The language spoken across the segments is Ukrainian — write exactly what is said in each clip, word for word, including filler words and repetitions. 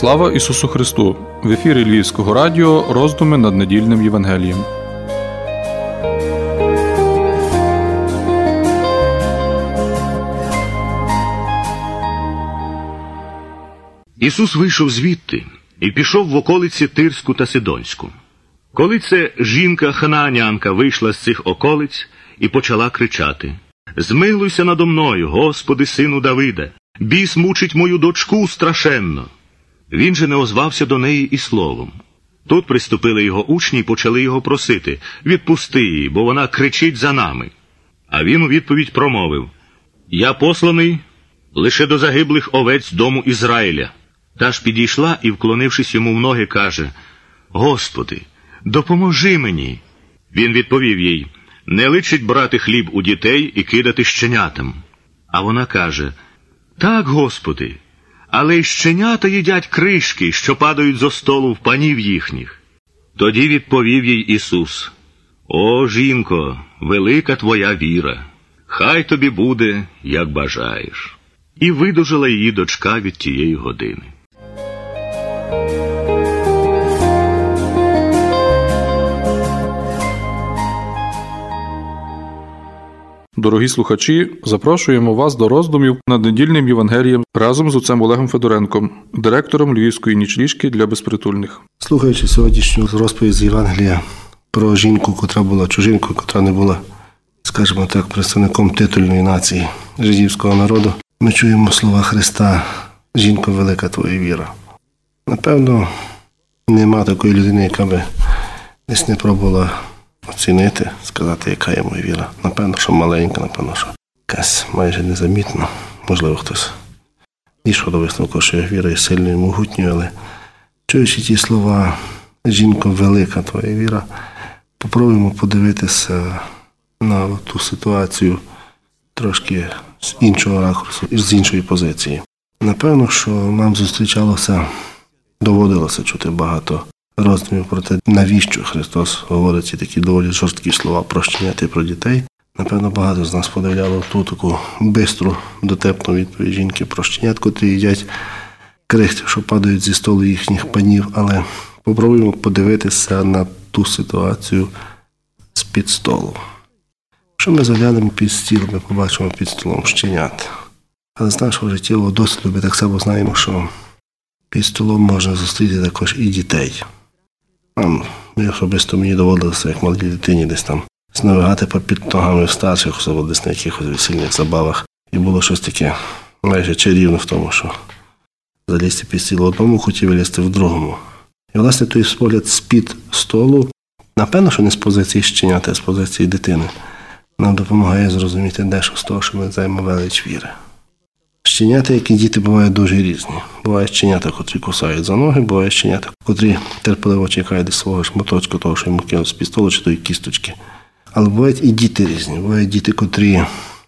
Слава Ісусу Христу! В ефірі Львівського радіо роздуми над недільним Євангелієм. Ісус вийшов звідти і пішов в околиці Тирську та Сидонську. Коли це жінка-ханаанянка вийшла з цих околиць і почала кричати: «Змилуйся надо мною, Господи, сину Давида! Біс мучить мою дочку страшенно!» Він же не озвався до неї і словом. Тут приступили його учні і почали його просити: «Відпусти її, бо вона кричить за нами». А він у відповідь промовив: «Я посланий лише до загиблих овець дому Ізраїля». Та ж підійшла і, вклонившись йому в ноги, каже: «Господи, допоможи мені». Він відповів їй: «Не личить брати хліб у дітей і кидати щенятам». А вона каже: «Так, Господи, але й щенята їдять кришки, що падають зо столу в панів їхніх». Тоді відповів їй Ісус: «О, жінко, велика твоя віра, хай тобі буде, як бажаєш». І видужала її дочка від тієї години. Дорогі слухачі, запрошуємо вас до роздумів над недільним Євангелієм разом з отцем Олегом Федоренком, директором Львівської нічліжки для безпритульних. Слухаючи сьогоднішню розповідь з Євангелія про жінку, котра була чужинкою, котра не була, скажімо так, представником титульної нації жидівського народу, ми чуємо слова Христа: «Жінко, велика твоя віра». Напевно, нема такої людини, яка би десь не пробувала оцінити, сказати, яка є моя віра. Напевно, що маленька, напевно, що якась майже незамітна. Можливо, хтось дійшов до висновку, що віра є сильною, могутньою, але чуючи ті слова «Жінко, велика твоя віра», попробуємо подивитися на ту ситуацію трошки з іншого ракурсу і з іншої позиції. Напевно, що нам зустрічалося, доводилося чути багато роздумів про те, навіщо Христос говорить ці такі доволі жорсткі слова про щенят і про дітей. Напевно, багато з нас подивляло ту таку бистру, дотепну відповідь жінки про щенят, котрі їдять крихти, що падають зі столу їхніх панів. Але попробуємо подивитися на ту ситуацію з-під столу. Якщо ми заглянемо під стіл, ми побачимо під столом щенят. Але з нашого життєвого досвіду ми так само знаємо, що під столом можна зустріти також і дітей. Нам, особисто мені доводилося, як малій дитині, десь там сновигати попід ногами в старших, особливо десь на якихось весільних забавах. І було щось таке майже чарівне в тому, що залізти під стіл в одному куті, вилізти в другому. І, власне, той погляд з-під столу, напевно, що не з позиції щенята, а з позиції дитини, нам допомагає зрозуміти дещо з того, що ми займемо велич віри. Щенята, як і діти, бувають дуже різні. Бувають щенята, котрі кусають за ноги, бувають щенята, котрі терпеливо чекають десь свого шматочку, того, що йому кинуть з під столу, чи тої кісточки. Але бувають і діти різні. Бувають діти, котрі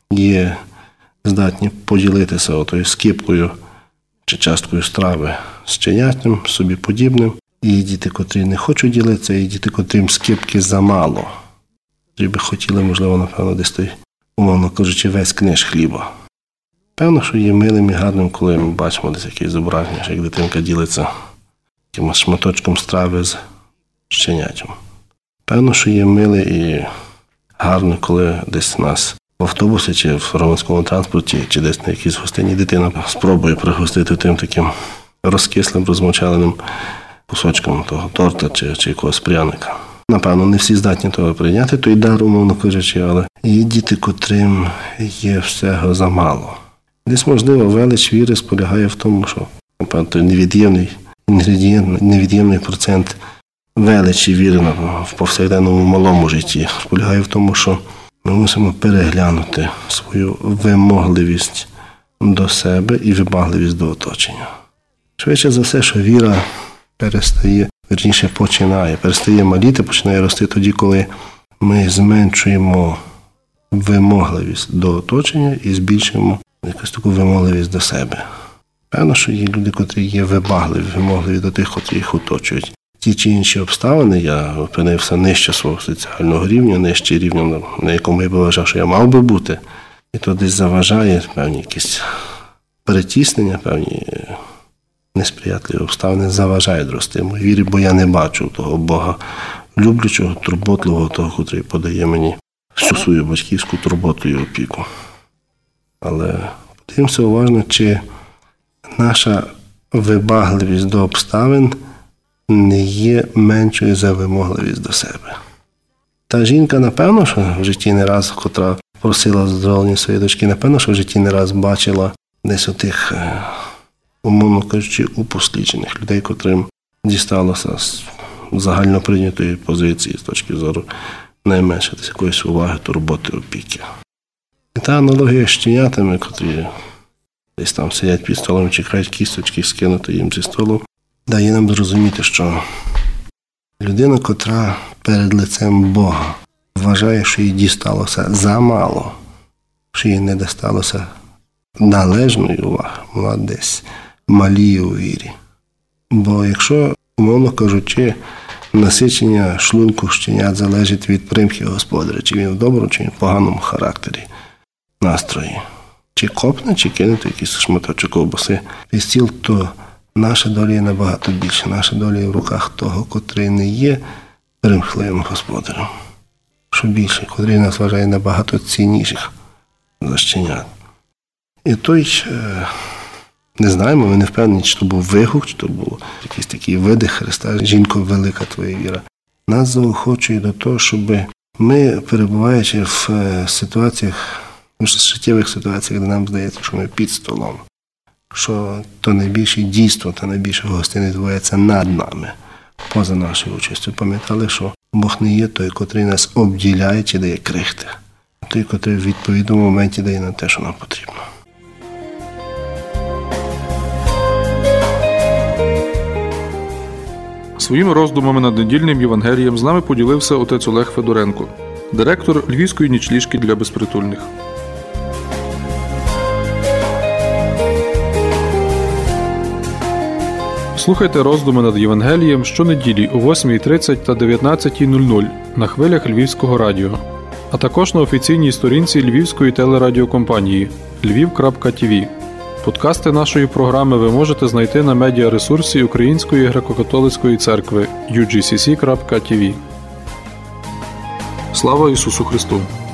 є здатні поділитися отою скипкою чи часткою страви з щенятом, собі подібним. І є діти, котрі не хочуть ділитися, і діти, котрим скипки замало. Котрі би хотіли, можливо, напевно, десь той, умовно кажучи, весь книж хліба. Певно, що є милим і гарним, коли ми бачимо десь якесь зображення, що як дитинка ділиться якимось шматочком страви з щенятям. Певно, що є миле і гарне, коли десь нас в автобусі чи в громадському транспорті, чи десь на якійсь гостині дитина спробує пригостити тим таким розкислим, розмочаленим кусочком того торта чи, чи якогось пряника. Напевно, не всі здатні того прийняти, той дар, умовно кажучи, але є діти, котрим є всього замало. Десь, можливо, велич віри полягає в тому, що, напевно, той невід'ємний інгредієнт, невід'ємний процент величі віри в повсякденному малому житті полягає в тому, що ми мусимо переглянути свою вимогливість до себе і вибагливість до оточення. Швидше за все, що віра перестає, вірніше починає, перестає маліти, починає рости тоді, коли ми зменшуємо вимогливість до оточення і збільшуємо якусь таку вимогливість до себе. Певно, що є люди, котрі є вибагливі, вимогливі до тих, котрі їх оточують. Ті чи інші обставини, я опинився нижче свого соціального рівня, нижче рівня, на якому я би вважав, що я мав би бути. І то десь заважає певні якісь перетіснення, певні несприятливі обставини заважають рости моїй вірі, бо я не бачу того Бога люблячого, турботливого, того, котрий подає мені всю свою батьківську турботу і опіку. Але подивимося уважно, чи наша вибагливість до обставин не є меншою за вимогливість до себе. Та жінка, напевно, що в житті не раз, котра просила задоволення своєї дочки, напевно, що в житті не раз бачила десь отих, умовно кажучи, упосліджених людей, котрим дісталося з загальноприйнятої позиції з точки зору найменше десь якоїсь уваги, турботи, опіки. І та аналогія з щенятами, котрі десь там сидять під столом і чекають кісточки скинути їм зі столу, дає нам зрозуміти, що людина, котра перед лицем Бога вважає, що їй дісталося замало, що їй не дісталося належної уваги, вона десь маліє у вірі. Бо якщо, умовно кажучи, насичення шлунку щенят залежить від примхи господаря, чи він в доброму, чи він в поганому характері, настрої, чи копне, чи кинути якийсь шматочок ковбаси під стіл, то наша доля є набагато більше. Наша доля є в руках того, котрий не є примхливим господарем. Що більше, котрий нас вважає набагато цінніших за щенят. І той, не знаємо, ми не впевнені, чи то був вигук, чи то був якийсь такий видих Христа, жінко, велика твоя віра. Нас заохочує до того, щоб ми, перебуваючи в ситуаціях, в життєвих ситуаціях, де нам здається, що ми під столом, що то найбільше дійство, то найбільше гостини відбувається над нами, поза нашою участю. Пам'ятали, що Бог не є той, котрий нас обділяє чи дає крихти, а той, котрий в відповідному моменті дає нам те, що нам потрібно. Своїми роздумами над недільним Євангелієм з нами поділився отець Олег Федоренко, директор Львівської нічліжки для безпритульних. Слухайте роздуми над Євангелієм щонеділі о восьмій тридцять та дев'ятнадцятій нуль нуль на хвилях Львівського радіо, а також на офіційній сторінці Львівської телерадіокомпанії львів крапка ті ві. Подкасти нашої програми ви можете знайти на медіаресурсі Української греко-католицької церкви ю джі сі сі крапка ті ві. Слава Ісусу Христу!